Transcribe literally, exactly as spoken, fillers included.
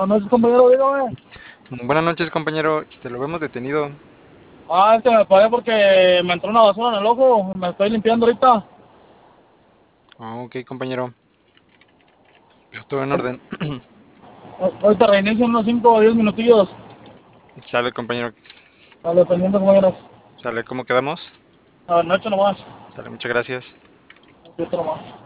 Buenas noches, compañero, dígame. Buenas noches, compañero. Este, lo vemos detenido. Ah, es que me paré porque me entró una basura en el ojo. Me estoy limpiando ahorita. Ah, ok, compañero. Yo todo en orden. Ahorita reinicio en unos cinco o diez minutillos. Sale, compañero. A dependiendo, compañeros. Sale, ¿cómo quedamos? A ver, noche nomás. Sale, muchas gracias. Aquí otro nomás.